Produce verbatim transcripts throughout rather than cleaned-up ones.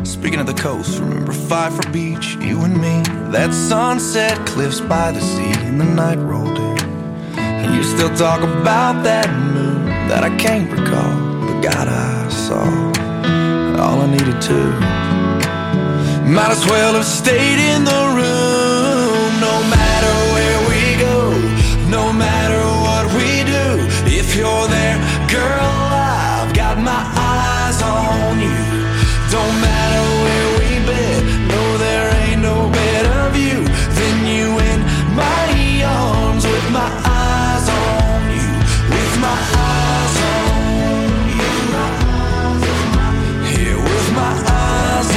Speaking of the coast, remember Pfeiffer Beach, you and me, that sunset cliffs by the sea, and the night rolled in. And you still talk about that moon that I can't recall, but God, I saw all I needed to. Might as well have stayed in the room. No matter where we go, no matter what we do, if you're there, girl, I've got my eyes on you. Don't matter where we've been, no, there ain't no better view than you in my arms, with my eyes on you, with my eyes on you, here with my eyes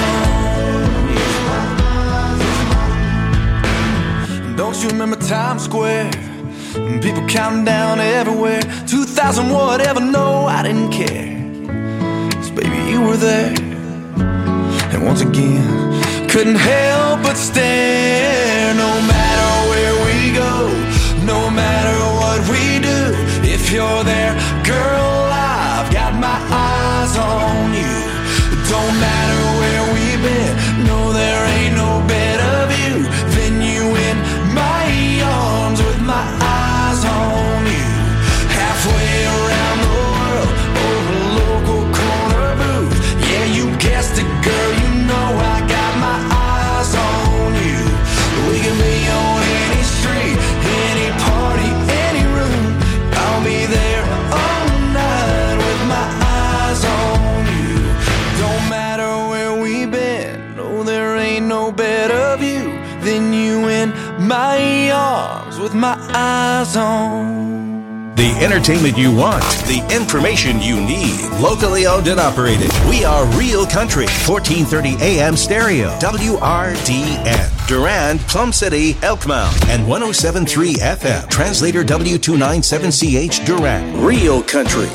on you. Don't you remember Times Square? People counting down everywhere, two thousand whatever, no, I didn't care, 'cause baby, you were there. And once again, couldn't help but stare. No matter where we go, no matter what we do, if you're there, girl, I've got my eyes on you. Don't matter where we've been, no, there ain't no better view than you in my arms, with my eyes on you. Halfway around the world, over a local corner booth. Yeah, you guessed it, girl, you know I got my eyes on you. We can be on any street, any party, any room. I'll be there all night with my eyes on you. Don't matter where we've been, no, there ain't no better view than you in my arms, with my eyes on. The entertainment you want, the information you need. Locally owned and operated. We are Real Country, fourteen thirty A M stereo, W R D N. Durand, Plum City, Elkmount, and one oh seven point three F M. Translator W two ninety-seven C H, Durand. Real Country.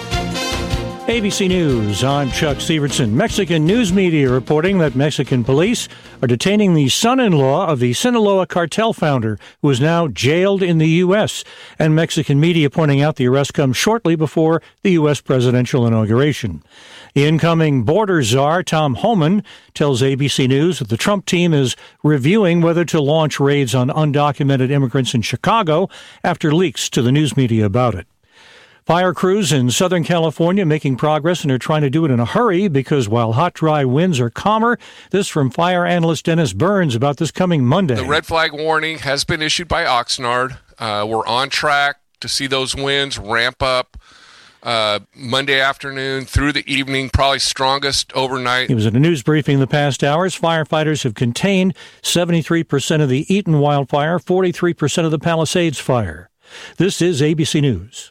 A B C News, I'm Chuck Severson. Mexican news media reporting that Mexican police are detaining the son-in-law of the Sinaloa cartel founder, who is now jailed in the U S, and Mexican media pointing out the arrest comes shortly before the U S presidential inauguration. The incoming border czar, Tom Homan, tells A B C News that the Trump team is reviewing whether to launch raids on undocumented immigrants in Chicago after leaks to the news media about it. Fire crews in Southern California making progress, and are trying to do it in a hurry because while hot, dry winds are calmer. This from fire analyst Dennis Burns about this coming Monday. The red flag warning has been issued by Oxnard. Uh, we're on track to see those winds ramp up uh, Monday afternoon through the evening, probably strongest overnight. He was at a news briefing the past hours. Firefighters have contained seventy-three percent of the Eaton wildfire, forty-three percent of the Palisades fire. This is A B C News.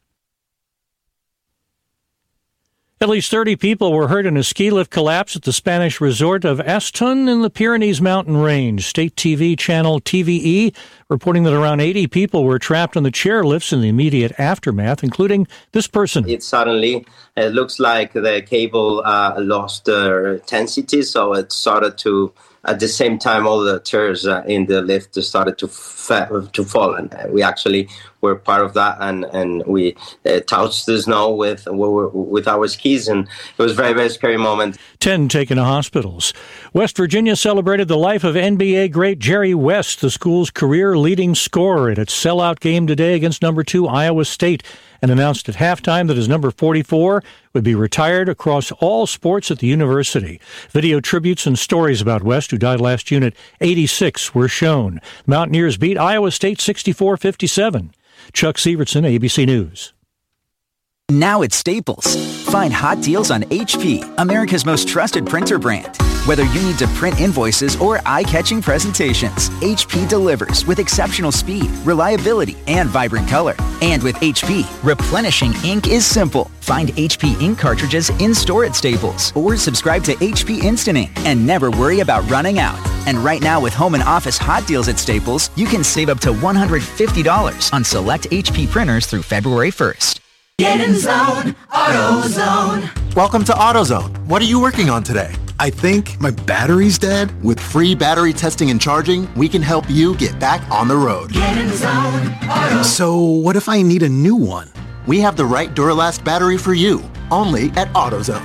At least thirty people were hurt in a ski lift collapse at the Spanish resort of Aston in the Pyrenees mountain range. State T V channel T V E reporting that around eighty people were trapped on the chairlifts in the immediate aftermath, including this person. It suddenly, it looks like the cable uh, lost uh, intensity, so it started to, at the same time, all the chairs uh, in the lift started to fa- to fall, and we actually were part of that, and and we uh, touched the snow with with our skis, and it was a very, very scary moment. Ten taken to hospitals. West Virginia celebrated the life of N B A great Jerry West, the school's career-leading scorer, at its sellout game today against number two Iowa State, and announced at halftime that his number forty-four would be retired across all sports at the university. Video tributes and stories about West, who died last June at eighty-six, were shown. Mountaineers beat Iowa State sixty-four fifty-seven. Chuck Severson, A B C News. Now at Staples, find hot deals on H P, America's most trusted printer brand. Whether you need to print invoices or eye-catching presentations, H P delivers with exceptional speed, reliability, and vibrant color. And with H P, replenishing ink is simple. Find H P ink cartridges in-store at Staples or subscribe to H P Instant Ink and never worry about running out. And right now with home and office hot deals at Staples, you can save up to one hundred fifty dollars on select H P printers through February first. Get in zone, AutoZone. Welcome to AutoZone. What are you working on today? I think my battery's dead. With free battery testing and charging, we can help you get back on the road. Get in zone, AutoZone. So what if I need a new one? We have the right Duralast battery for you, only at AutoZone.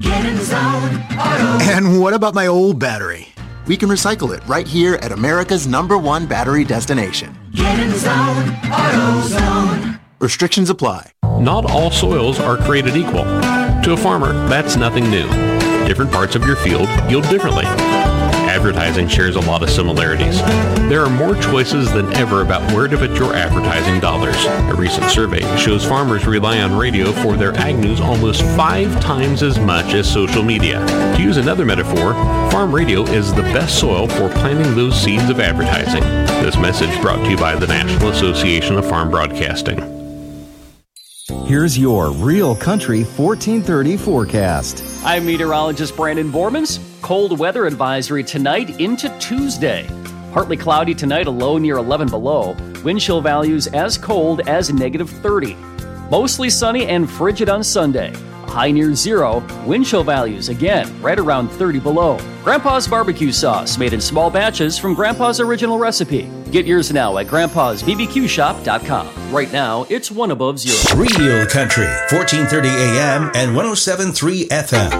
Get in the zone. Auto. And what about my old battery? We can recycle it right here at America's number one battery destination. Get in the zone. AutoZone. Restrictions apply. Not all soils are created equal. To a farmer, that's nothing new. Different parts of your field yield differently. Advertising shares a lot of similarities. There are more choices than ever about where to put your advertising dollars. A recent survey shows farmers rely on radio for their ag news almost five times as much as social media. To use another metaphor, farm radio is the best soil for planting those seeds of advertising. This message brought to you by the National Association of Farm Broadcasting. Here's your Real Country fourteen thirty forecast. I'm meteorologist Brandon Bormans. Cold weather advisory tonight into Tuesday. Partly cloudy tonight, a low near eleven below. Wind chill values as cold as negative thirty. Mostly sunny and frigid on Sunday. A high near zero. Wind chill values again right around thirty below. Grandpa's barbecue sauce made in small batches from Grandpa's original recipe. Get yours now at grandpas b b q shop dot com. Right now, it's one above zero. Real Country, fourteen thirty A M and one oh seven point three F M.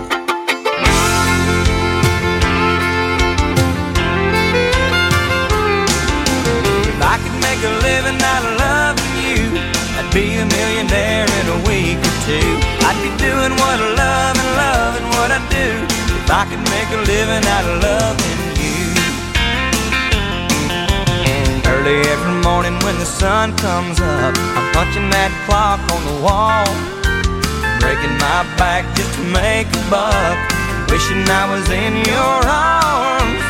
If I could make a living out of loving you, I'd be a millionaire in a week or two. I'd be doing what I love and loving what I do. If I could make a living out of loving you. Early every morning when the sun comes up, I'm punching that clock on the wall, breaking my back just to make a buck, wishing I was in your arms.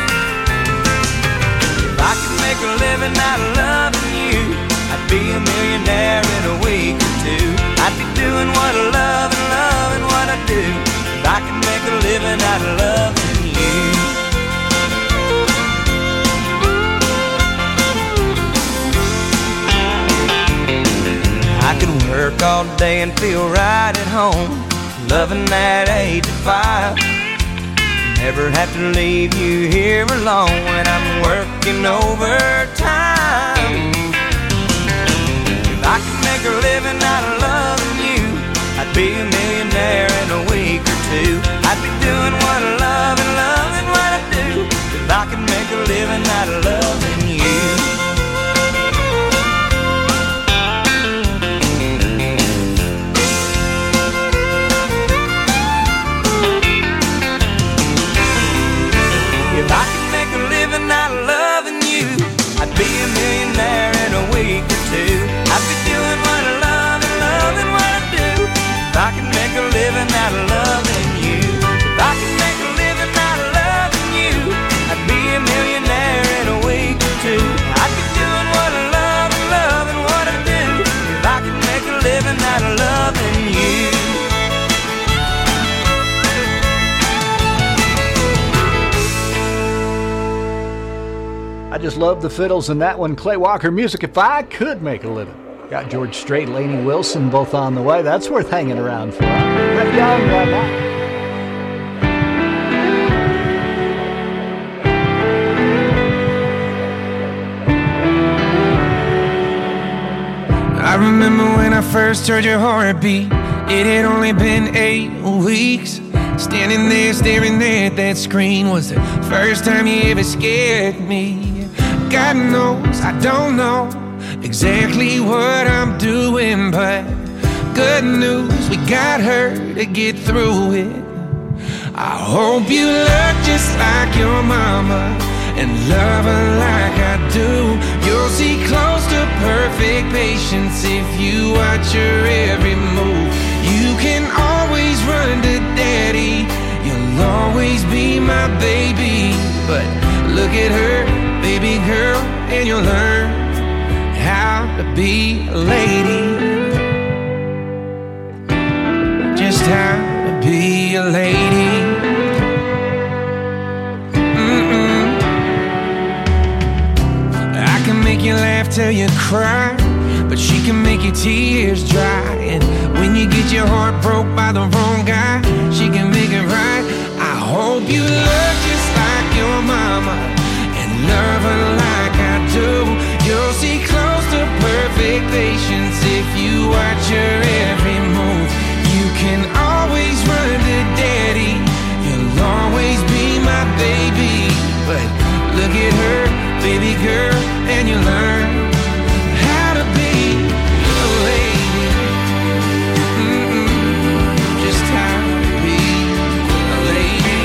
If I could make a living out of loving you, I'd be a millionaire in a week or two. I'd be doing what I love and loving what I do. If I could make a living out of loving you. I could work all day and feel right at home, loving that eight to five. Never have to leave you here alone when I'm working overtime. If I could make a living out of loving you, I'd be a millionaire in a week or two. I'd be doing what I love and loving what I do. If I could make a living out of loving you. If I could make a living out of loving you, I'd be a millionaire in a week or two. I'd be doing what I love and loving what I do. If I could make a living out of loving you. If I could make a living out of loving you, I'd be a millionaire in a week or two. I'd be doing what I love and loving what I do. If I could make a living out of loving you. I just love the fiddles in that one. Clay Walker music, If I Could Make a Living. Got George Strait, Lainey Wilson both on the way. That's worth hanging around for. Red Young right now. I remember when I first heard your heartbeat. It had only been eight weeks. Standing there staring at that screen was the first time you ever scared me. God knows I don't know exactly what I'm doing, but good news, we got her to get through it. I hope you look just like your mama and love her like I do. You'll see close to perfect patience if you watch her every move. You can always run to daddy, you'll always be my baby. But look at her, baby girl, and you'll learn how to be a lady. Just how to be a lady. Mm-mm. I can make you laugh till you cry, but she can make your tears dry. And when you get your heart broke by the wrong guy, she can make it right. I hope you look just like your mama and love her like I do. You'll see close to perfect patience if you watch her every move. You can always run to daddy, baby girl, and you learn how to be a lady. Mm-mm, just how to be a lady.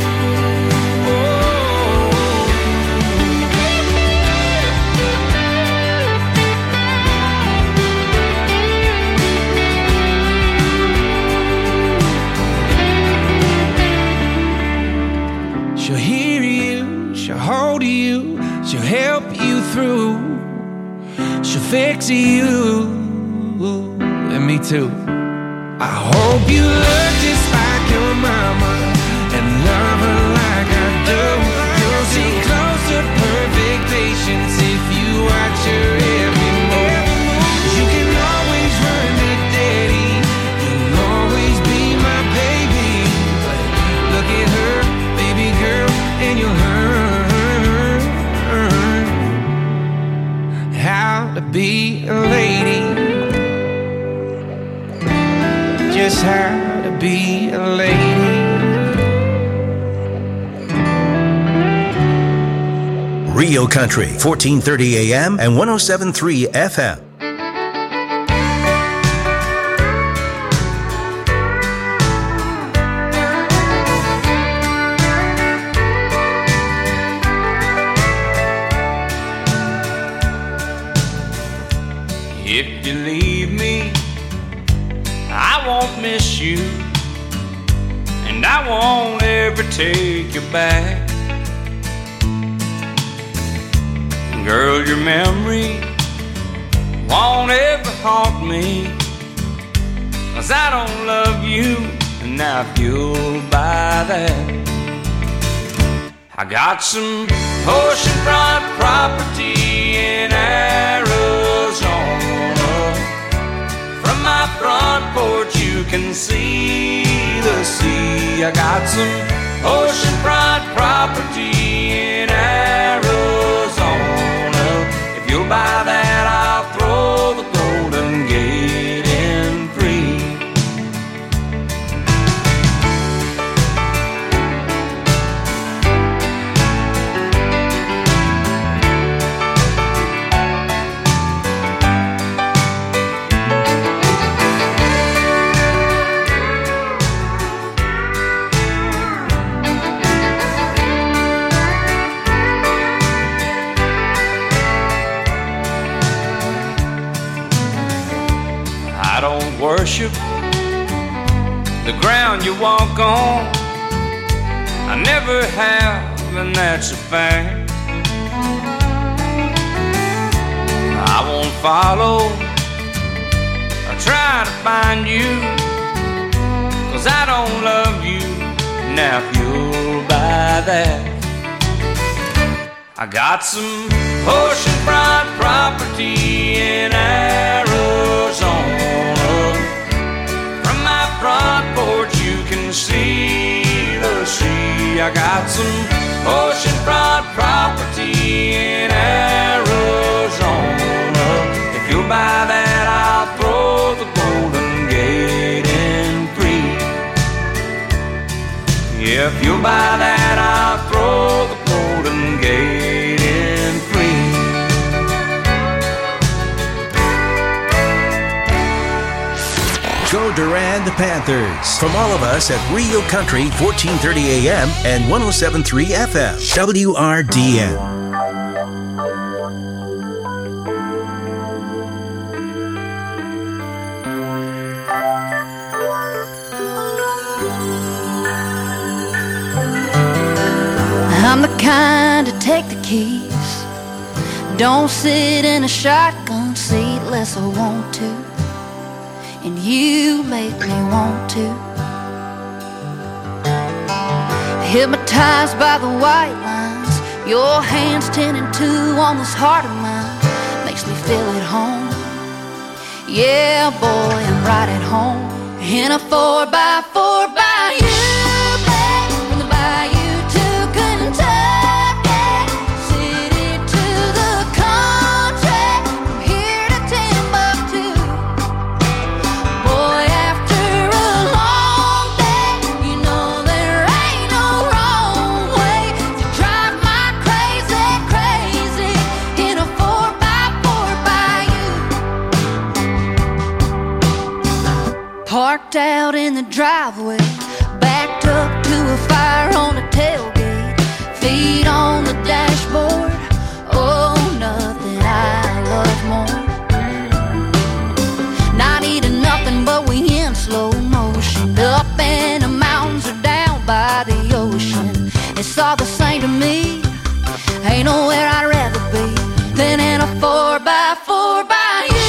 She'll hear you, she'll hold you, she'll help you through, she'll fix you, and me too. I hope you look just like your mama and love her like I do. You'll see close to perfect patience if you watch her every move. You can always run to daddy, you'll always be my baby. But look at her, baby girl, and you'll learn how to be a lady. Just how to be a lady. Rio Country, fourteen thirty A M and one oh seven point three F M. If you leave me, I won't miss you, and I won't ever take you back. Girl, your memory won't ever haunt me, 'cause I don't love you, and now if you'll buy that, I got some oceanfront property in Arizona. From my front porch you can see the sea. I got some oceanfront property in Arizona. If you'll buy that, I'll throw the Golden Gate in free. I don't worship the ground you walk on. I never have, and that's a fact. I won't follow or try to find you, 'cause I don't love you. Now if you'll buy that, I got some oceanfront property in Arizona. From my front porch you can see the sea. I got some oceanfront property in Arizona. If you'll buy that, I'll throw the Golden Gate in free. If you'll buy that, I'll throw the Golden Gate in free. Go Durand Panthers. From all of us at Rio Country, fourteen thirty A M and one oh seven point three F M. W R D N. I'm the kind to take the keys, don't sit in a shotgun seat unless I want to, and you make me want to. Hypnotized by the white lines, your hands ten and two on this heart of mine, makes me feel at home. Yeah, boy, I'm right at home in a four by four by you, babe, from the bayou. Crazy driveway, backed up to a fire on the tailgate, feet on the dashboard. Oh, nothing I love more. Not eating nothing, but we in slow motion, up in the mountains or down by the ocean. It's all the same to me. Ain't nowhere I'd rather be than in a four by four by you.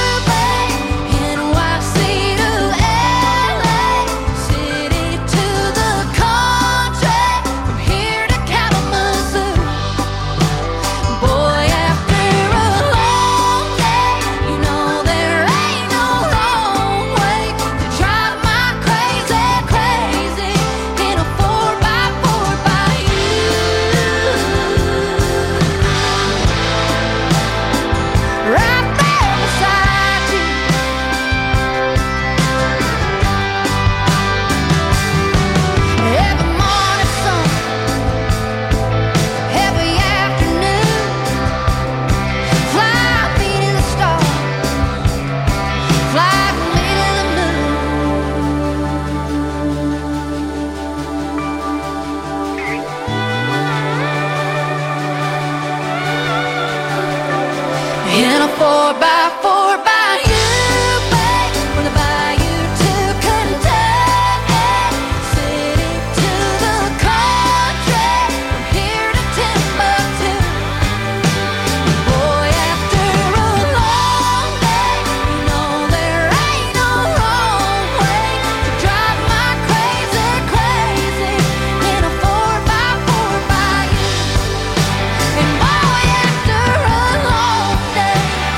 Four by four by you, babe, from the bayou to Kentucky, city to the country, from here to Timbuktu. Boy, after a long day, you know there ain't no wrong way to drive my crazy, crazy in a four by four by you. And boy, after a long day,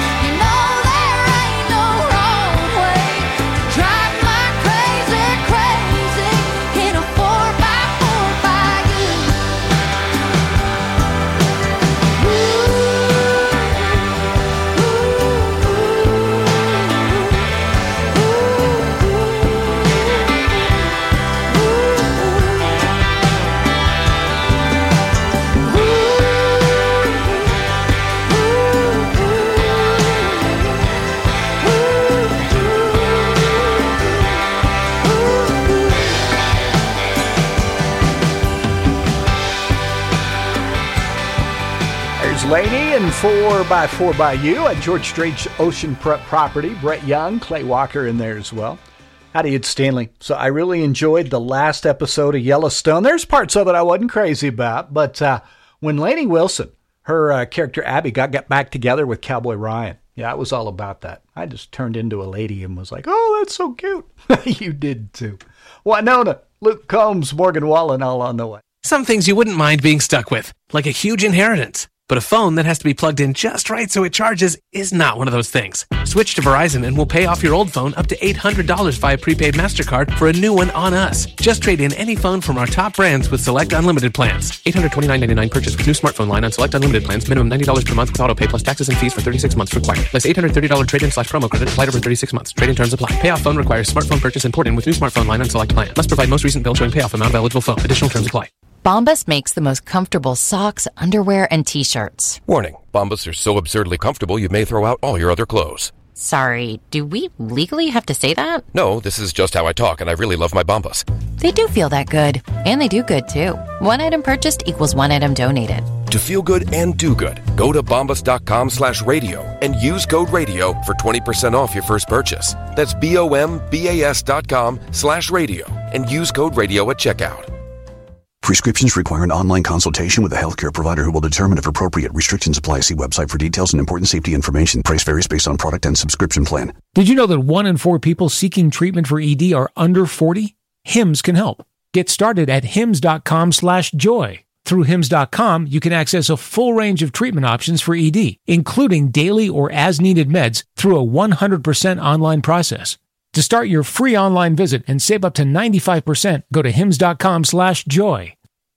Laney and four by four by you at George Strait's Ocean Prep Property. Brett Young, Clay Walker in there as well. Howdy, it's Stanley. So I really enjoyed the last episode of Yellowstone. There's parts of it I wasn't crazy about, but uh, when Lainey Wilson, her uh, character Abby, got, got back together with Cowboy Ryan, yeah, I was all about that. I just turned into a lady and was like, oh, that's so cute. You did too. Winona, Luke Combs, Morgan Wallen, all on the way. Some things you wouldn't mind being stuck with, like a huge inheritance. But a phone that has to be plugged in just right so it charges is not one of those things. Switch to Verizon and we'll pay off your old phone up to eight hundred dollars via prepaid MasterCard for a new one on us. Just trade in any phone from our top brands with select unlimited plans. eight hundred twenty-nine ninety-nine purchase with new smartphone line on select unlimited plans. Minimum ninety dollars per month with auto pay plus taxes and fees for thirty-six months required. Less eight hundred thirty dollars trade-in slash promo credit applied over thirty-six months. Trade-in terms apply. Payoff phone requires smartphone purchase and port-in with new smartphone line on select plan. Must provide most recent bill showing payoff amount of eligible phone. Additional terms apply. Bombas makes the most comfortable socks, underwear, and T-shirts. Warning, Bombas are so absurdly comfortable you may throw out all your other clothes. Sorry, do we legally have to say that? No, this is just how I talk, and I really love my Bombas. They do feel that good. And they do good, too. One item purchased equals one item donated. To feel good and do good, go to bombas.com slash radio and use code radio for twenty percent off your first purchase. That's B-O-M-B-A-S dot com slash radio and use code radio at checkout. Prescriptions require an online consultation with a healthcare provider who will determine if appropriate. Restrictions apply. See website for details and important safety information. Price varies based on product and subscription plan. Did you know that one in four people seeking treatment for E D are under forty? Hims can help. Get started at hims.com slash joy. Through hims dot com, you can access a full range of treatment options for E D, including daily or as-needed meds through a one hundred percent online process. To start your free online visit and save up to ninety-five percent, go to hims.com slash joy.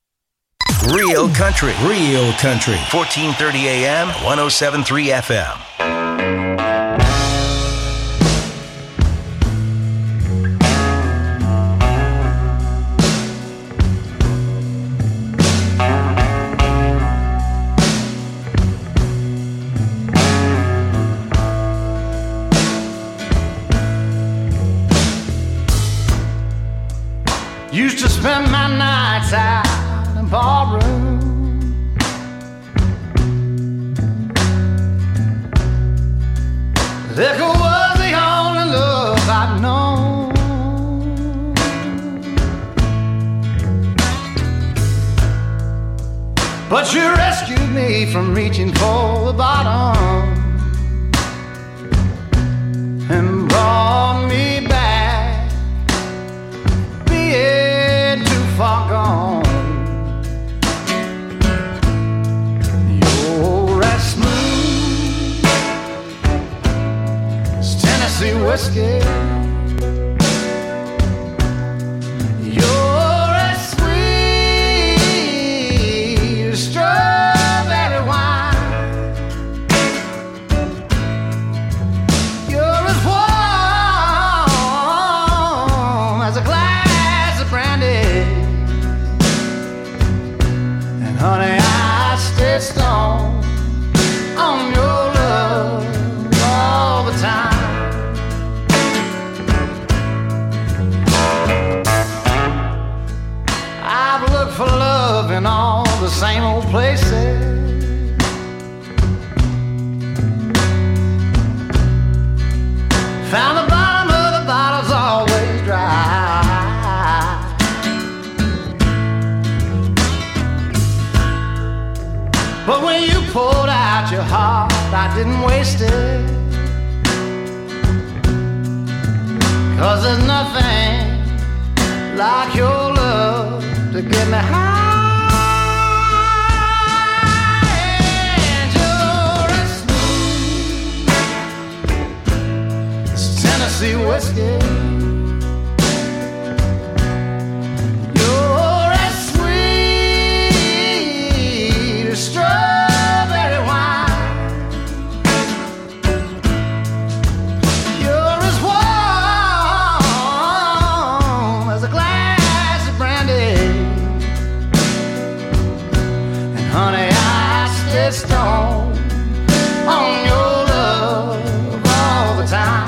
Real country, real country. fourteen thirty A M, one oh seven point three F M. nights out in ballroom. Liquor was the only love I'd known. But you rescued me from reaching for the bottom and brought me back, being too far gone. You're as smooth as Tennessee whiskey. You're as sweet as strawberry wine. You're as warm as a glass of brandy. And honey, I stay strong on your love all the time. I've looked for love in all the same old places. Found the bottom of the bottle's always dry. But when you poured out your heart, I didn't waste it. 'Cause there's nothing like your love to get me high. And you're as smooth as Tennessee whiskey. You're as sweet as strawberry wine. You're as warm as a glass of brandy. And honey, I stay strong on your love all the time.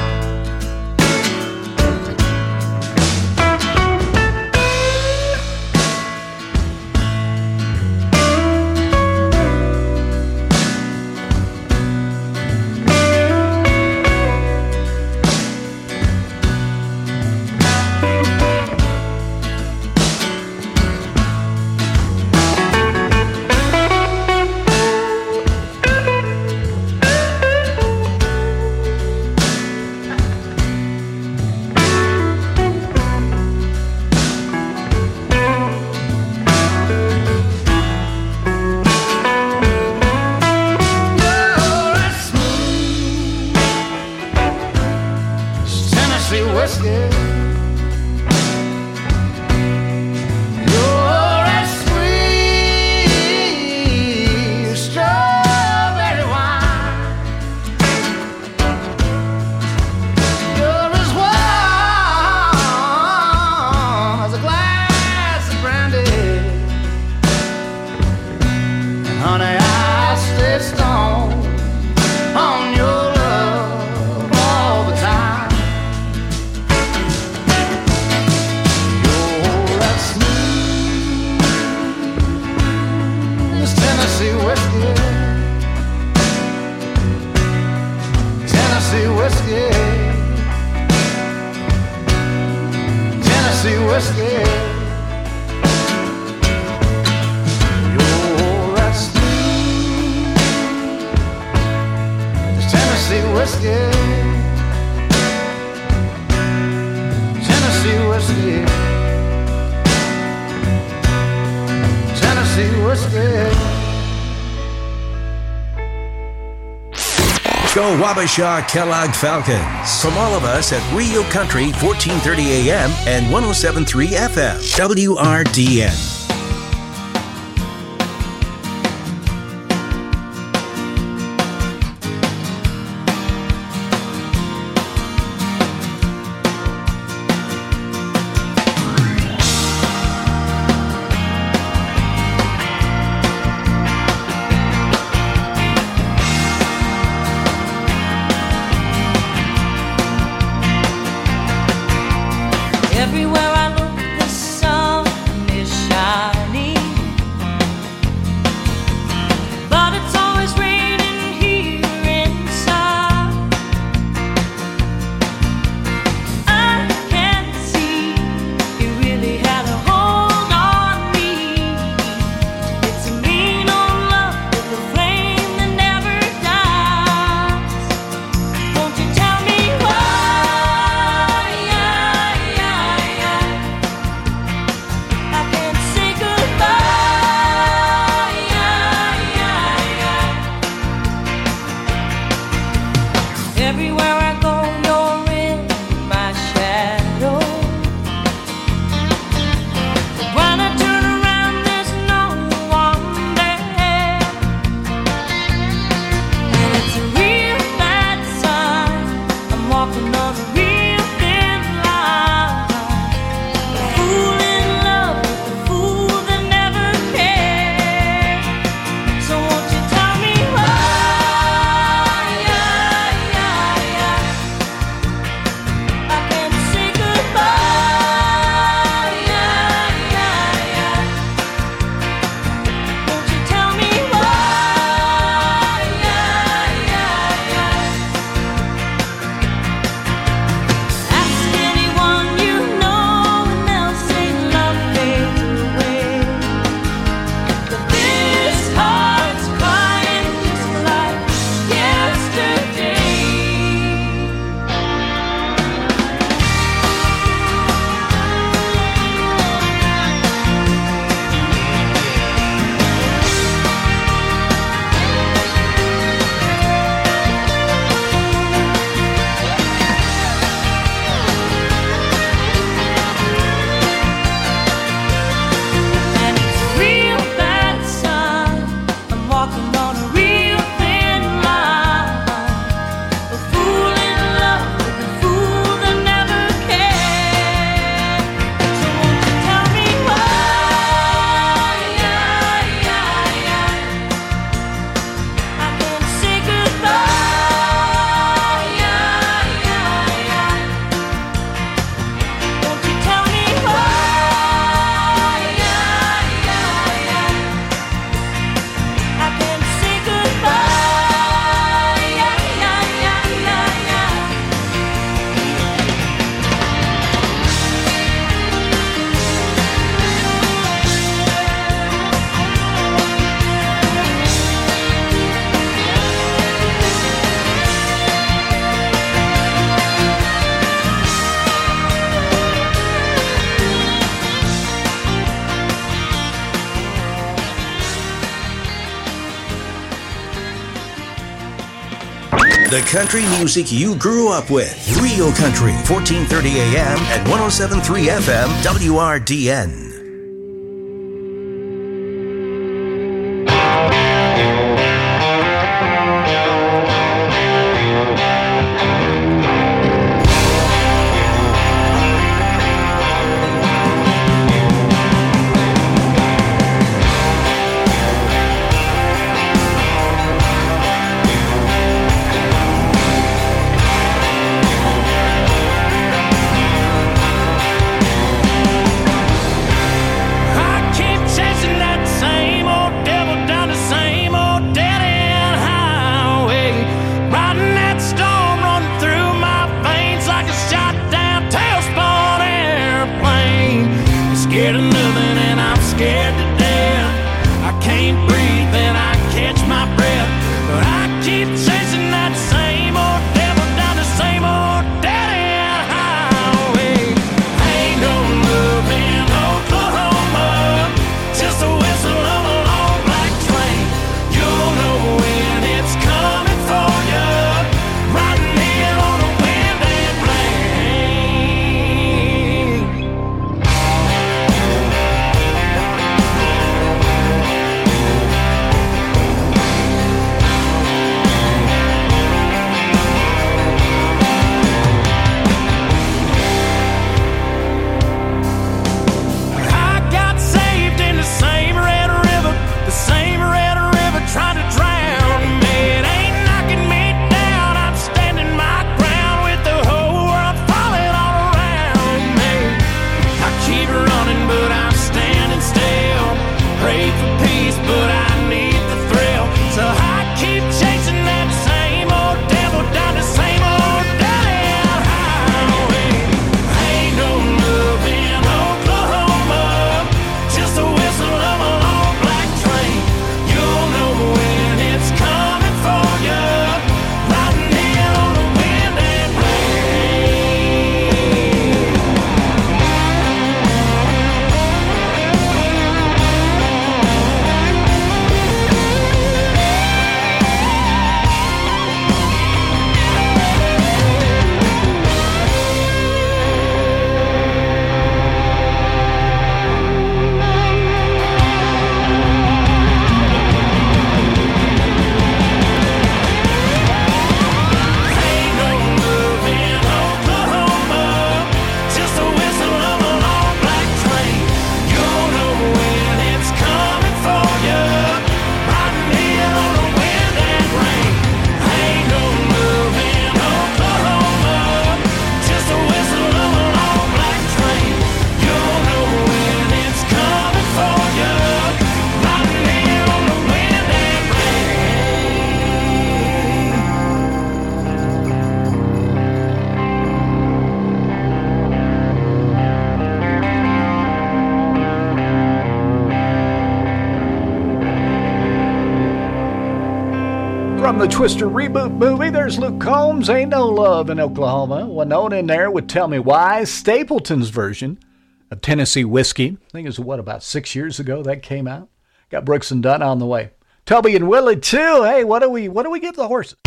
You're as smooth as Tennessee whiskey. You're as sweet as strawberry wine. You're as warm as a glass of brandy. And honey, I stay strong on your love all the time. You're as smooth as Tennessee whiskey. Tennessee whiskey. Tennessee whiskey. You're as smooth as Tennessee whiskey. Tennessee whiskey. Tennessee whiskey. Go Wabasha Kellogg Falcons. From all of us at Rio Country, fourteen thirty A M and one oh seven point three F M, W R D N. Everywhere I look, the sun is shining. The country music you grew up with. Real Country, fourteen thirty A M and one oh seven point three F M, W R D N. From the Twister reboot movie, there's Luke Combs, Ain't No Love in Oklahoma. Winona in there with Tell Me Why. Stapleton's version of Tennessee Whiskey. I think it was, what, about six years ago that came out. Got Brooks and Dunn on the way. Toby and Willie, too. Hey, what do we what do we give the horses?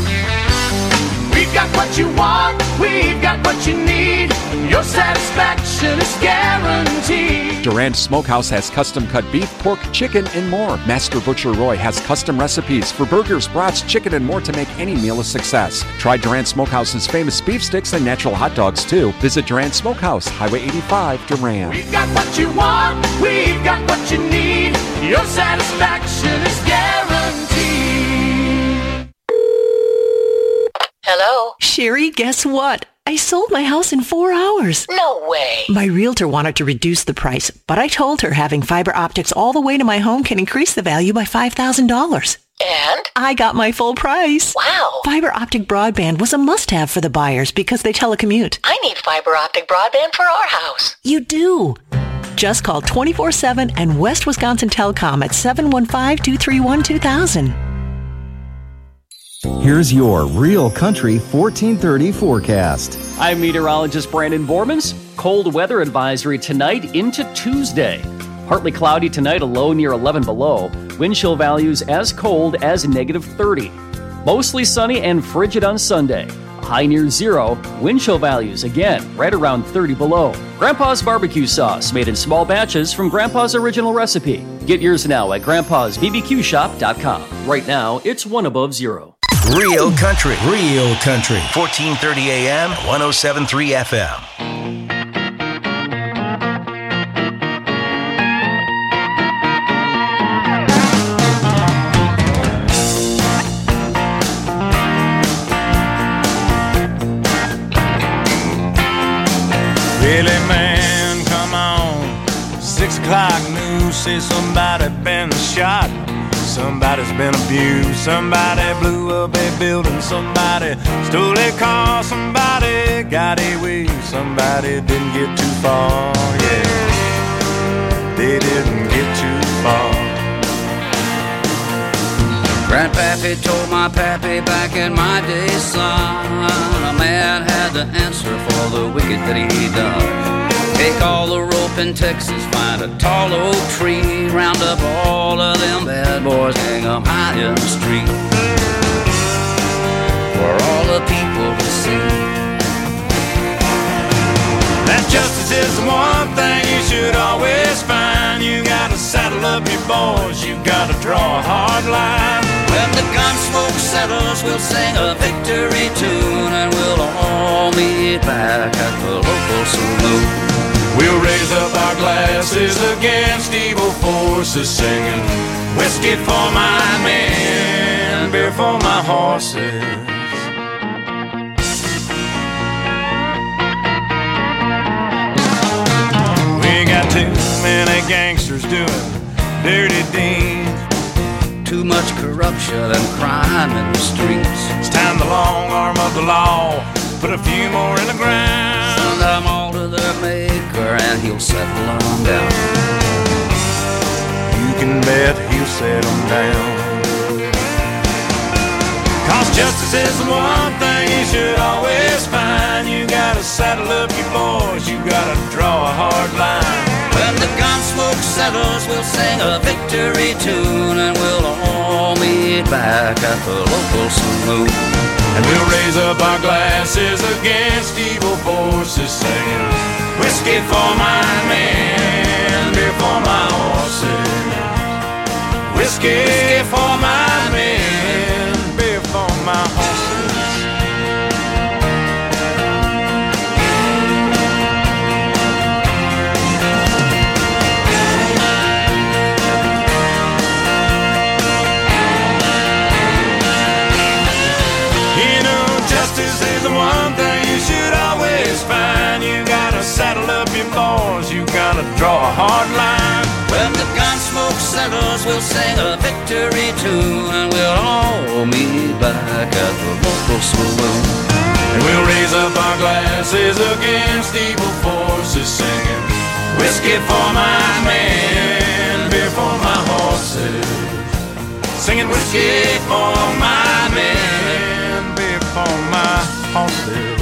We've got what you want, we've got what you need. Your satisfaction is guaranteed. Durant Smokehouse has custom-cut beef, pork, chicken, and more. Master Butcher Roy has custom recipes for burgers, brats, chicken, and more to make any meal a success. Try Durant Smokehouse's famous beef sticks and natural hot dogs, too. Visit Durant Smokehouse, Highway eighty-five, Durant. We've got what you want, we've got what you need. Your satisfaction is guaranteed. Hello? Sherry, guess what? I sold my house in four hours. No way. My realtor wanted to reduce the price, but I told her having fiber optics all the way to my home can increase the value by five thousand dollars. And? I got my full price. Wow. Fiber optic broadband was a must-have for the buyers because they telecommute. I need fiber optic broadband for our house. You do. Just call twenty-four seven and West Wisconsin Telecom at seven one five, two three one, two thousand. Here's your Real Country fourteen thirty forecast. I'm meteorologist Brandon Bormans. Cold weather advisory tonight into Tuesday. Partly cloudy tonight, a low near eleven below. Wind chill values as cold as negative thirty. Mostly sunny and frigid on Sunday. A high near zero. Wind chill values, again, right around thirty below. Grandpa's barbecue sauce, made in small batches from Grandpa's original recipe. Get yours now at grandpas b b q shop dot com. Right now, it's one above zero. Real country, real country. fourteen thirty A M, one oh seven point three F M. Really, man, come on. Six o'clock news says somebody been shot. Somebody's been abused. Somebody blew up a building. Somebody stole a car. Somebody got away. Somebody didn't get too far. Yeah, they didn't get too far. Grandpappy told my pappy back in my day, son, a man had to answer for the wicked that he done. Take all the rope in Texas, find a tall oak tree, round up all of them bad boys, hang them high in the street for all the people to see. That justice is the one thing you should always find. You gotta saddle up your boys, you gotta draw a hard line. When the gun smoke settles, we'll sing a victory tune, and we'll all meet back at the local saloon. We'll raise up our glasses against evil forces, singing whiskey for my men, beer for my horses. We got too many gangsters doing dirty deeds. Too much corruption and crime in the streets. It's time the long arm of the law put a few more in the ground. Send them all to their maker and he'll settle them down. You can bet he'll settle them down. Cause justice is the one thing you should always find. You gotta saddle up your boys, you gotta draw a hard line. When the gun smoke settles, we'll sing a victory tune, and we'll all meet back at the local saloon. And we'll raise up our glasses against evil forces, singing whiskey for my men, beer for my horses. Whiskey for my men, beer for my horses. Saddle up your boys, you gotta draw a hard line. When the gun smoke settles, we'll sing a victory tune, and we'll all meet back at the local saloon. And we'll raise up our glasses against evil forces, singing whiskey for my men, beer for my horses. Singing whiskey for my men, beer for my horses.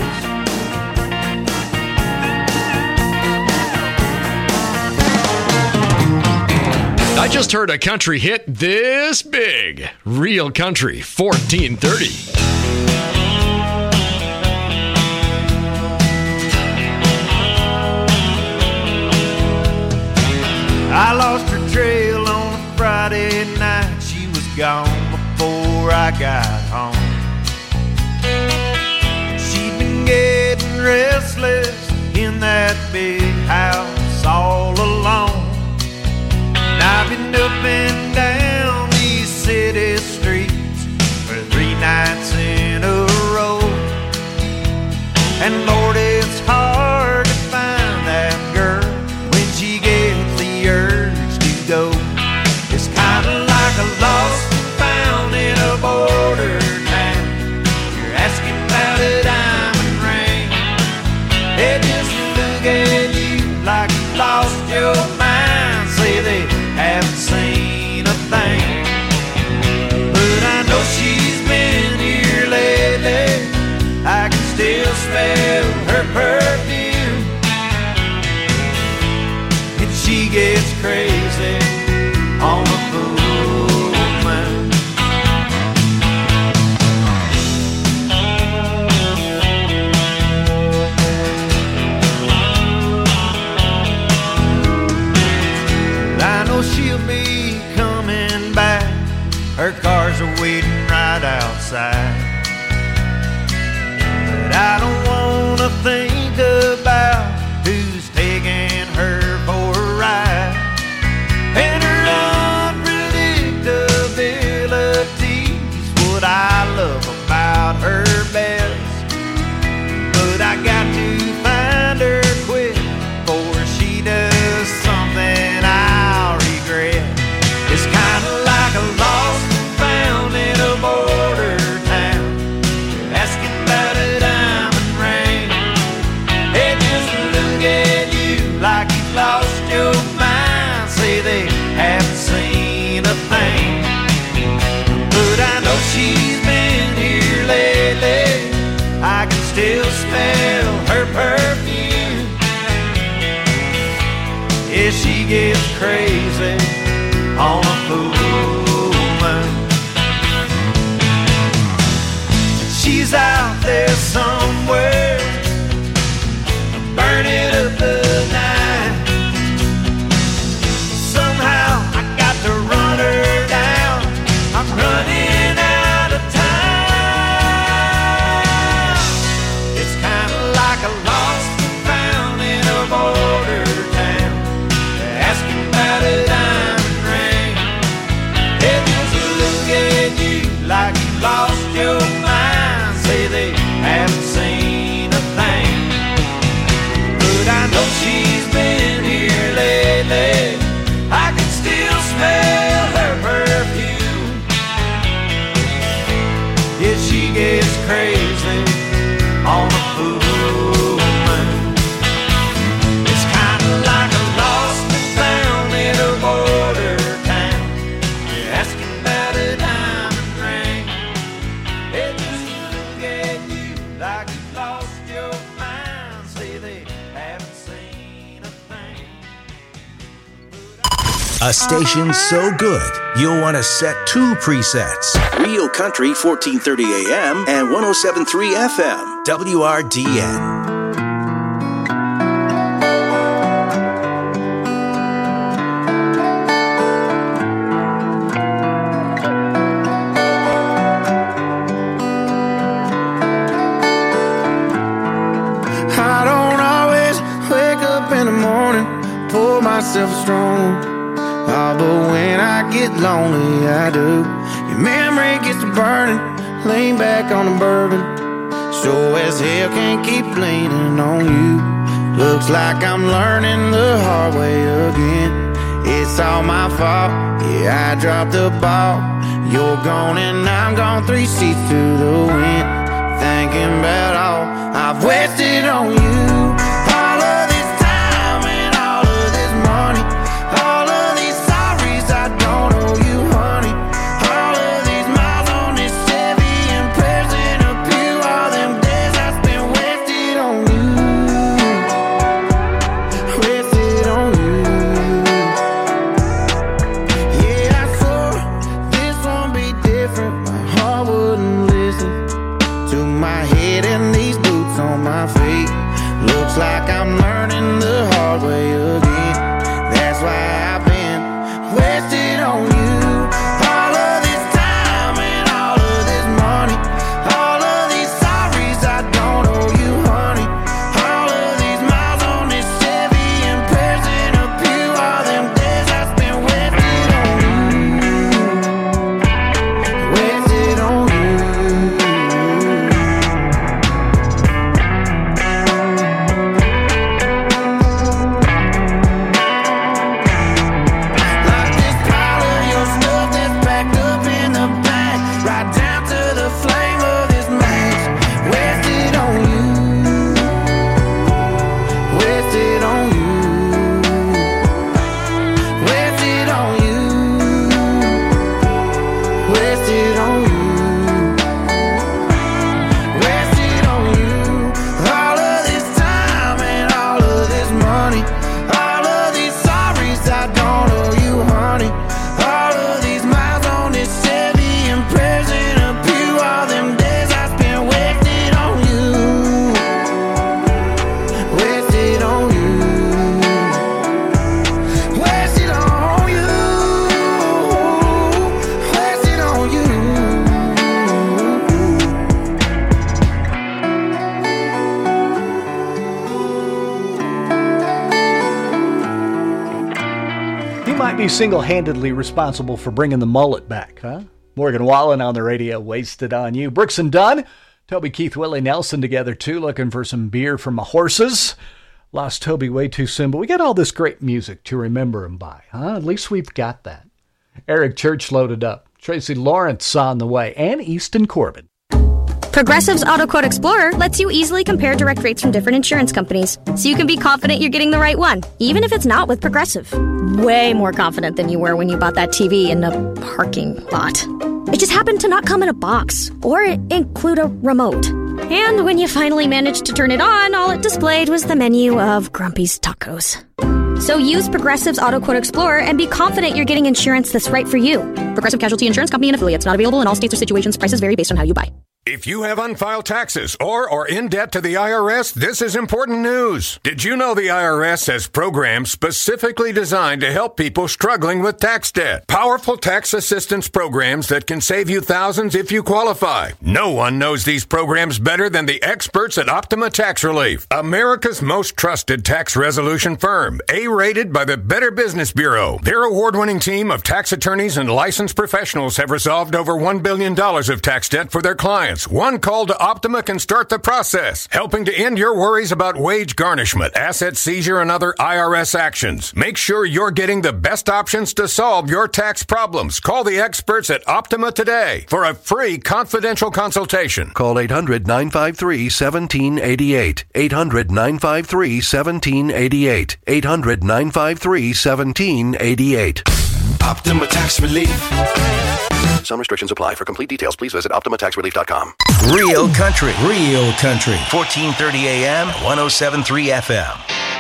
I just heard a country hit this big. Real Country, fourteen thirty. I lost her trail on a Friday night. She was gone before I got home. She'd been getting restless in that big house all alone. I've been up and down these city streets for three nights in a row. And Lord, it's hard to find that girl when she gets the urge to go. It's kind of like a lost and found in a border town. You're asking about a diamond ring. They just look at you like you lost your mind. Say they haven't seen Her cars are waiting right outside. But I don't wanna think about who's taking her for a ride. And her unpredictability's what I love about her best. But I got to find her quick before she does something I'll regret. It's kinda like a lost and found in a border town. You're asking about a diamond ring. They just look at you like you've lost your mind. Say they haven't seen a thing. But I know she's been here lately. I can still smell her perfume. Yeah, she gets crazy on a full moon. She's out there somewhere, burning up the night. Somehow I got to run her down. I'm running out of time. It's kind of like a lost and found in a border town. They're asking about a diamond ring. They just look at you like you lost your mind. Say they haven't seen a thing. But I know she's been here lately. I can still smell her perfume. Yeah, she gets crazy on a full moon. It's kind of like a lost and found in a border town. You're asking about a diamond ring. They just look at you like you've lost your mind. Say they haven't seen a thing. A station so good, you'll want to set two presets. Real Country fourteen thirty A M and one oh seven point three F M, W R D N. I don't always wake up in the morning, pour myself a strong. Oh, but when I get lonely, I do. Your memory gets to burning, lean back on the bourbon. Sure as hell can't keep leaning on you. Looks like I'm learning the hard way again. It's all my fault, yeah, I dropped the ball. You're gone and I'm gone, three seats to the wind. Thinking about all I've wasted on you. All of this time and all of this money. All of these sorries I don't owe you, honey. All of these miles on this Chevy and prayers in a pew. All them days I spent wasted on you. Wasted on you. Yeah, I swore this won't be different. My heart wouldn't listen to my head and these boots on my feet. Looks like I'm learning the hard way again. That's why I've been wasted on you. All of this time and all of this money. All of these sorries I don't owe you, honey. All of these miles on this Chevy and prayers in a pew. All them days I spent wasted on you. Wasted on you. Like this pile of your Maybe single-handedly responsible for bringing the mullet back, huh? Morgan Wallen on the radio, Wasted on You. Brooks and Dunn, Toby Keith, Willie Nelson together too, looking for some beer from my horses. Lost Toby way too soon, but we got all this great music to remember him by, huh? At least we've got that. Eric Church loaded up. Tracy Lawrence on the way, and Easton Corbin. Progressive's Auto Quote Explorer lets you easily compare direct rates from different insurance companies, so you can be confident you're getting the right one, even if it's not with Progressive. Way more confident than you were when you bought that T V in a parking lot. It just happened to not come in a box, or include a remote. And when you finally managed to turn it on, all it displayed was the menu of Grumpy's Tacos. So use Progressive's Auto Quote Explorer and be confident you're getting insurance that's right for you. Progressive Casualty Insurance Company and affiliates. Not available in all states or situations. Prices vary based on how you buy. If you have unfiled taxes or are in debt to the I R S, this is important news. Did you know the I R S has programs specifically designed to help people struggling with tax debt? Powerful tax assistance programs that can save you thousands if you qualify. No one knows these programs better than the experts at Optima Tax Relief, America's most trusted tax resolution firm, A-rated by the Better Business Bureau. Their award-winning team of tax attorneys and licensed professionals have resolved over one billion dollars of tax debt for their clients. One call to Optima can start the process, helping to end your worries about wage garnishment, asset seizure, and other I R S actions. Make sure you're getting the best options to solve your tax problems. Call the experts at Optima today for a free confidential consultation. Call eight hundred, nine five three, one seven eight eight. eight hundred, nine five three, one seven eight eight. eight hundred, nine five three, one seven eight eight. Optima Tax Relief. Some restrictions apply. For complete details, please visit Optima Tax Relief dot com. Real country. Real country. fourteen thirty A M, one oh seven point three F M.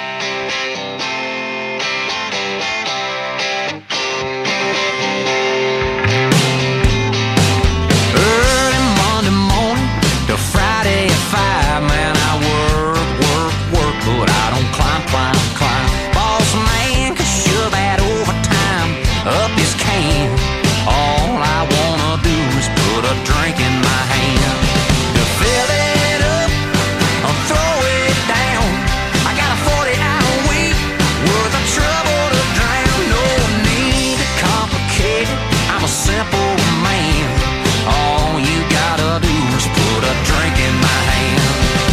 Early Monday morning to Friday at five, man, I work, work, work, but I don't climb, climb, climb. Boss man can shove that overtime up his can. All I wanna do is put a drink in my hand. To fill it up or throw it down. I got a forty hour week worth of trouble to drown. No need to complicate it, I'm a simple man. All you gotta do is put a drink in my hand.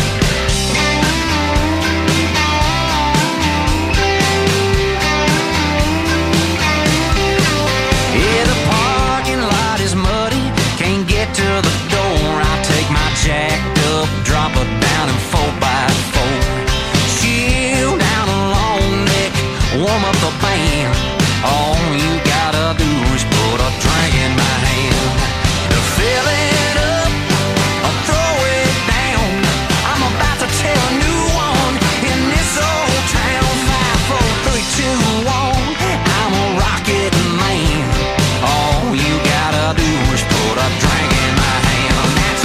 Yeah, the parking lot is muddy, can't get to the door. I take my jacked up, drop her down in four by four. Chill down a long neck, warm up the band. All you gotta do is put a drink in my hand. To fill it up or throw it down, I'm about to tell a new one in this old town. Five, four, three, two, one, I'm a rocket man. All you gotta do is put a drink in my hand. That's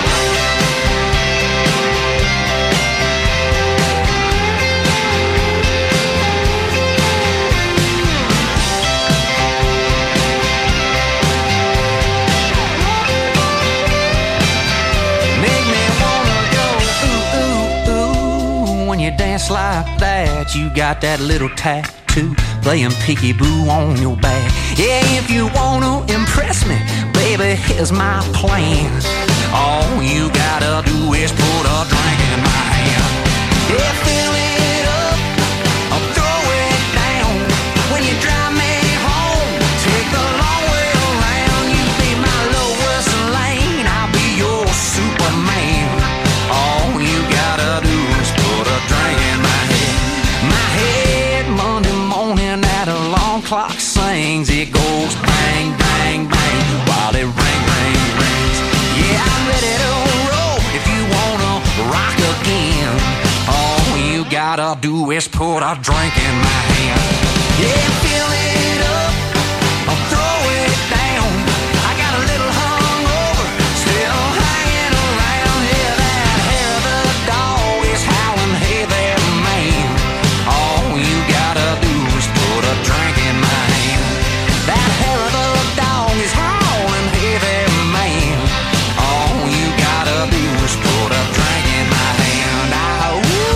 make me wanna go ooh, ooh, ooh. When you dance like that, you got that little tattoo playing peekaboo on your back. Yeah, if you wanna impress me, baby, here's my plan. All you gotta do is put a drink in my hand. Yeah, fill it up or throw it down. When you drive me home, take the long way around. You be my lowest lane, I'll be your Superman. All you gotta do is put a drink in my head. My head Monday morning at alarm clock sings. It goes bang, bang, bang while it ring, ring, rings. Yeah, I'm ready to roll if you wanna rock again. All you gotta do is put a drink in my hand. Yeah, fill it up or throw it down. I got a little hungover, still hanging around. Yeah, that hair of the dog is howling, hey there, man. All you gotta do is put a drink in my hand. That hair of the dog is howling, hey there, man. All you gotta do is put a drink in my hand. Ah, ooh.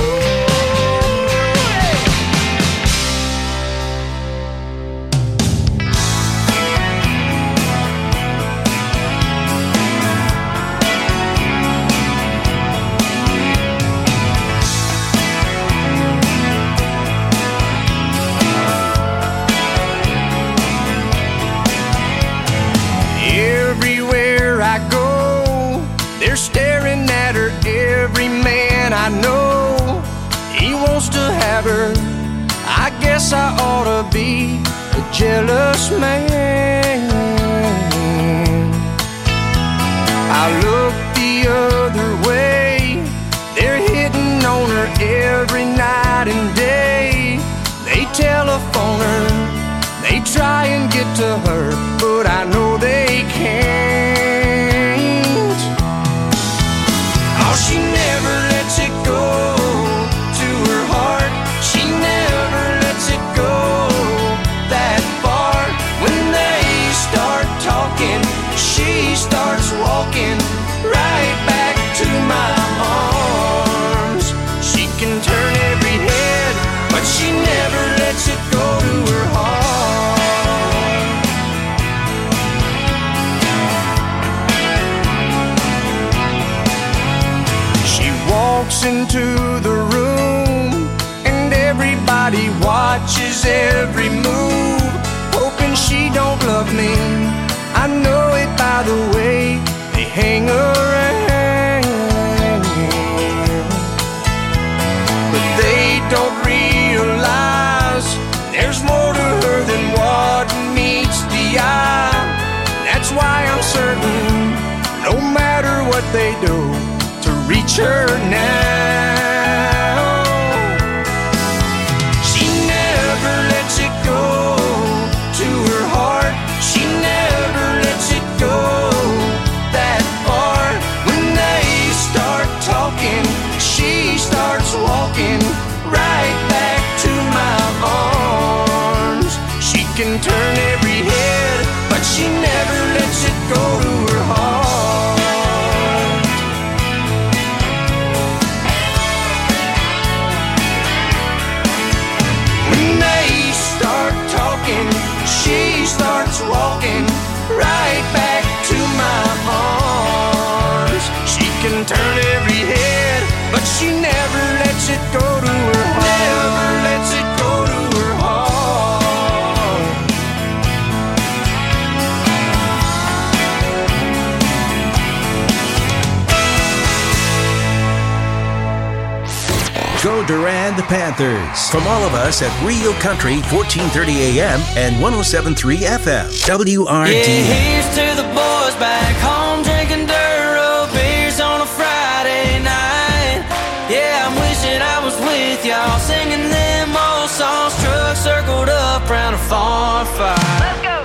They're staring at her, every man I know. He wants to have her. I guess I ought to be a jealous man. I look the other way. They're hitting on her every night and day. They telephone her, they try and get to her, but I know they can't. Oh, she never lets it go to her heart. She never lets it go that far. When they start talking, she starts walking right back to my arms. She can turn every head, but she never lets it go to her heart. She walks into the room and everybody watches every move, hoping she don't love me. I know it by the way they hang around. But they don't realize there's more to her than what meets the eye. That's why I'm certain, no matter what they do, to reach her now. She never lets it go to her heart. She never lets it go that far. When they start talking, she starts walking right back to my arms. She can turn every head, but she never lets it go to her heart. When they start talking, she starts walking right back to my arms. She can turn every head, but she never lets it go to her heart. Never lets it go to her heart. Go Durand Panthers. From all of us at Real Country, fourteen thirty A M and one oh seven point three F M. W R D. Yeah, here's to the boys back home drinking Duro beers on a Friday night. Yeah, I'm wishing I was with y'all singing them old songs. Truck circled up round a farm fire. Let's go.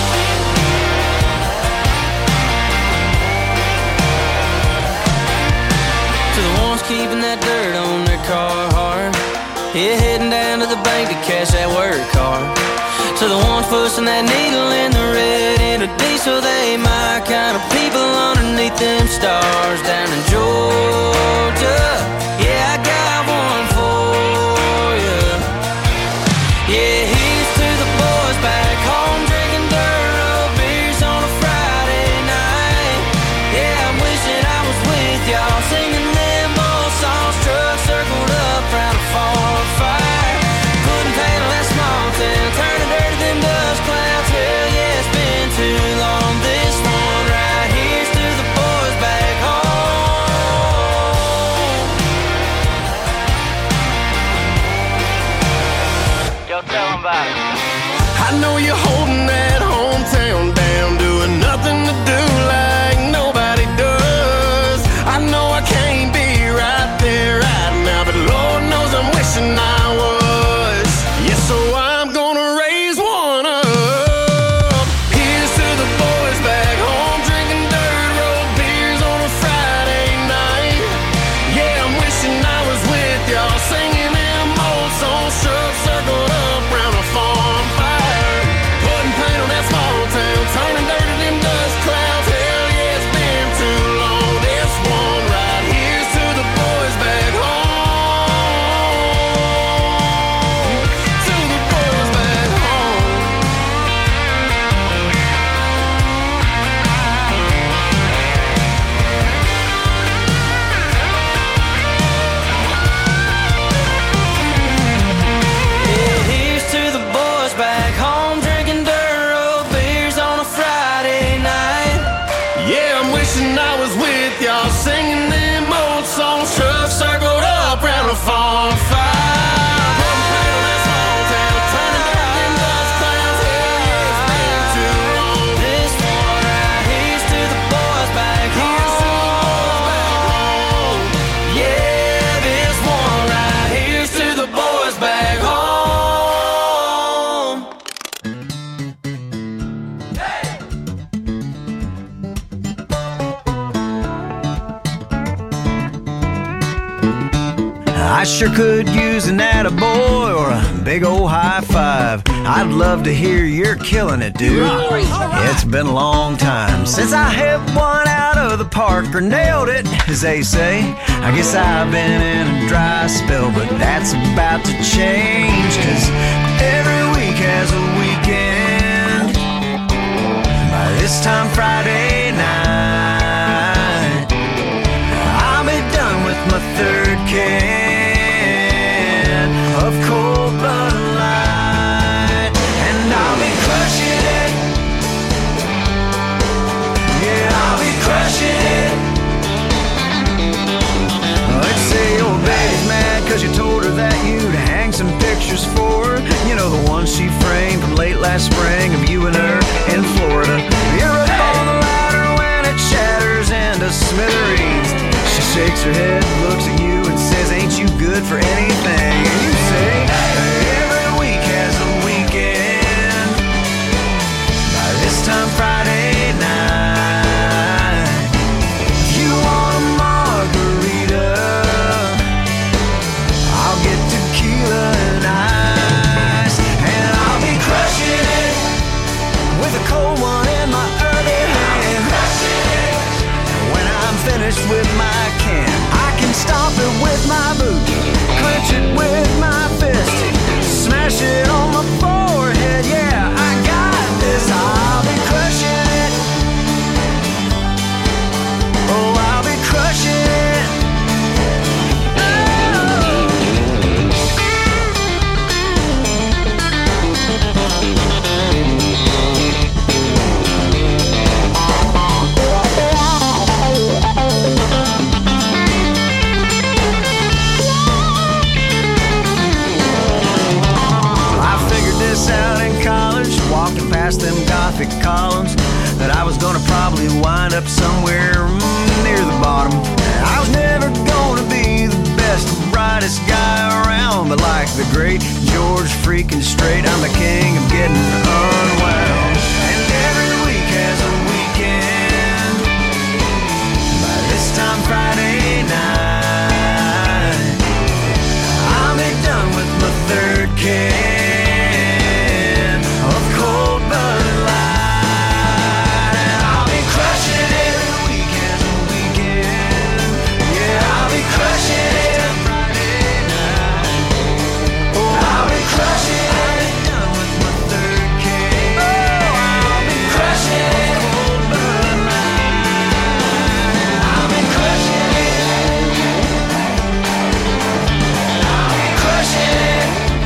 To the ones keeping that dirt on their Carhartt, yeah, heading down to the bank to cash that work card. To the ones pushing that needle in the red in a diesel, they my kind of people underneath them stars down in Georgia. Yeah, I got one for you. Yeah, here's to the boys back home drinking Duro beers on a Friday night. Yeah, I'm wishing I was with y'all singing them old songs. Truck circled up round a farm fire. Couldn't paint that small town, turning dirty them dust clouds. Hell yeah, it's been too long. This one right here's to the boys back home. I sure could use an attaboy or a big old high five. I'd love to hear you're killing it, dude. It's been a long time since I hit one out of the park or nailed it, as they say. I guess I've been in a dry spell, but that's about to change, 'cause every week has a weekend. By this time Friday night, I'll be done with my third can of cold Bud Light, and I'll be crushing it. Yeah, I'll be crushing it. Let's say your baby's mad 'cause you told her that you'd hang some pictures for her. You know, the ones she framed from late last spring of you and her in Florida. You're up on the ladder when it shatters into smithereens. She shakes her head, looks at you and says, ain't you good for anything? And you say, every week has a weekend. By this time Friday night, if you want a margarita, I'll get tequila and ice, and I'll be crushing it with a cold one in my other hand. When I'm finished with my can, I can stomp it with my boot, clench it with my fist, smash it on my forehead. Yeah, I got this. I'll be crushing it. Oh, I'll be crushing it. Out in college, walking past them Gothic columns, that I was gonna probably wind up somewhere mm, near the bottom. I was never gonna be the best, brightest guy around, but like the great George freaking Strait, I'm the king of getting unwound. And every week has a weekend. By this time Friday night, I'll be done with my third can of cold Bud Light, and I'll be crushing it. Every week has a weekend. Yeah, I'll be crushing it Friday night. Oh, I'll be crushing it. I'll be done with my third can. Oh, I'll be crushing it. Cold Bud Light, I'll be crushing it. I'll be crushing it.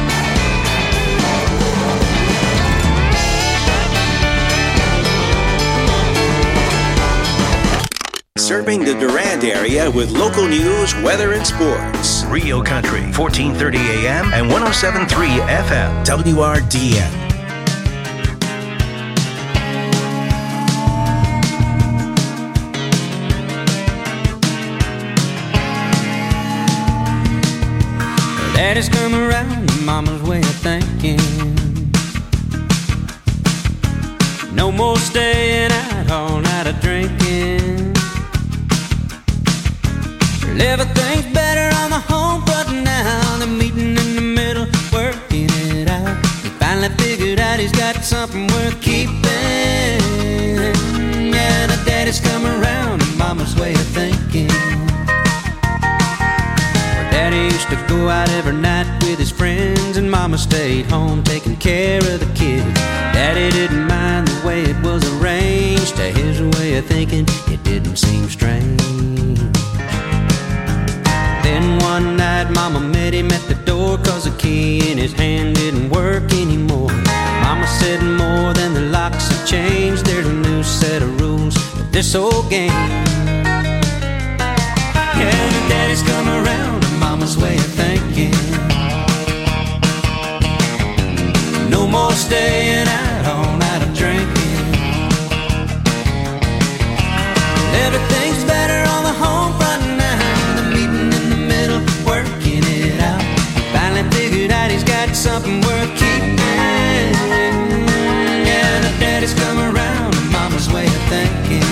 Serving the Durand area with local news, weather, and sports. Rio Country, fourteen thirty A M and one oh seven point three F M. W R D N. Daddy's come around to mama's way of thinking. No more staying out all night of drinking. Everything's better on the home front now. The meeting in the middle, working it out. He finally figured out he's got something worth keeping. Yeah, the daddy's come around to mama's way of thinking. Where daddy used to go out every night with his friends, and mama stayed home taking care of the kids. Daddy didn't mind the way it was arranged. To his way of thinking, it didn't seem strange. Then one night mama met him at the door, 'cause the key in his hand didn't work anymore. Mama said more than the locks have changed. There's a new set of rules to this old game. Yeah, the daddy's come around to mama's way of thinking. No more staying out all night of drinking. Everything's better on the home front now. The meeting in the middle, working it out. Finally figured out he's got something worth keeping. Yeah, the daddy's come around to mama's way of thinking.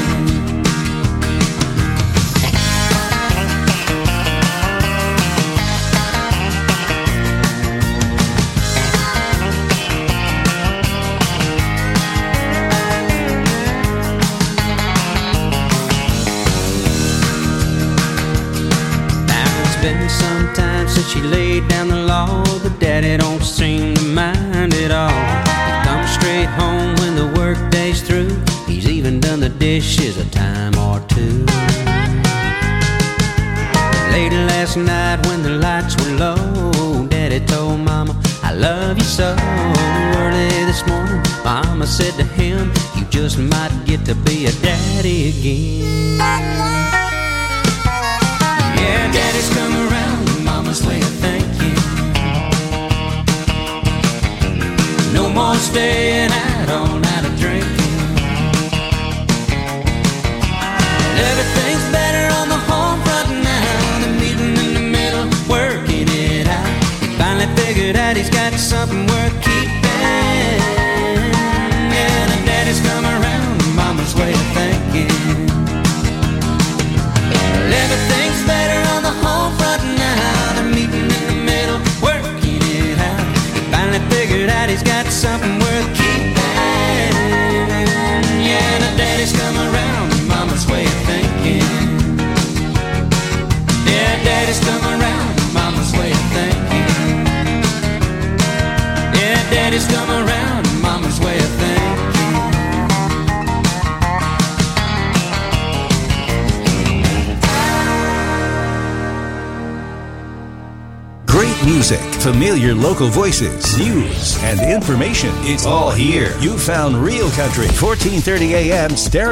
sometimes since she laid down the law, but Daddy don't seem to mind at all. He comes straight home when the workday's through. He's even done the dishes a time or two. Late last night when the lights were low, Daddy told Mama, I love you so. Early this morning, Mama said to him, you just might get to be a daddy again. Yeah, Daddy's come around, Mama's way of thinking. No more staying out all night of drinking. Everything's better on the home front now. The meeting in the middle, working it out. He finally figured out he's got something worth keeping. Yeah, the Daddy's come around, Mama's way of thinking. Everything's better on the home front now. The meeting in the middle, working it out. He finally figured out he's got something worth keeping. Yeah, the Daddy's come around, Mama's way of thinking. Yeah, Daddy's come around, Mama's way of thinking. Yeah, Daddy's come around, Mama's way of thinking. Great music, familiar local voices, news, and information. It's all here. You found Real Country, fourteen thirty A M stereo.